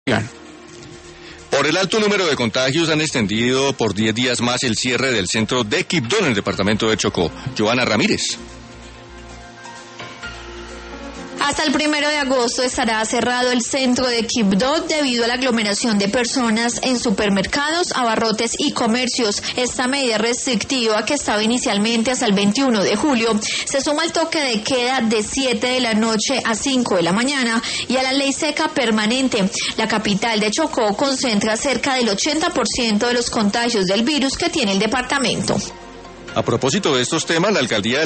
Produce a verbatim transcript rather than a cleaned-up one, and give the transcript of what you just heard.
Por el alto número de contagios han extendido por diez días más el cierre del centro de Quibdó en el departamento de Chocó. Joana Ramírez. Hasta el primero de agosto estará cerrado el centro de Quibdó debido a la aglomeración de personas en supermercados, abarrotes y comercios. Esta medida restrictiva, que estaba inicialmente hasta el veintiuno de julio, se suma al toque de queda de siete de la noche a cinco de la mañana y a la ley seca permanente. La capital de Chocó concentra cerca del ochenta por ciento de los contagios del virus que tiene el departamento. A propósito de estos temas, la alcaldía